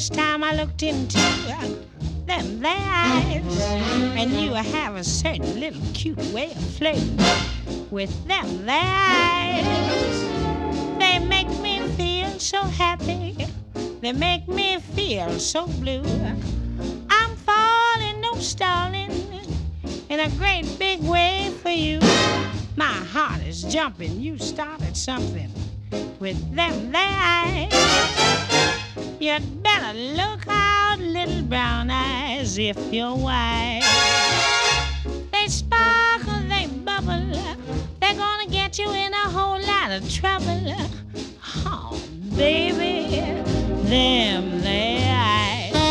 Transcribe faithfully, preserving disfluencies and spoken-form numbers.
first time I looked into uh, them their eyes, and you have a certain little cute way of flirting with them their eyes. They make me feel so happy, they make me feel so blue. I'm falling, no stalling, in a great big way for you. My heart is jumping, you started something with them there eyes. You'd better look out, little brown eyes, if you're wise. They sparkle, they bubble, they're gonna get you in a whole lot of trouble. Oh, baby, them there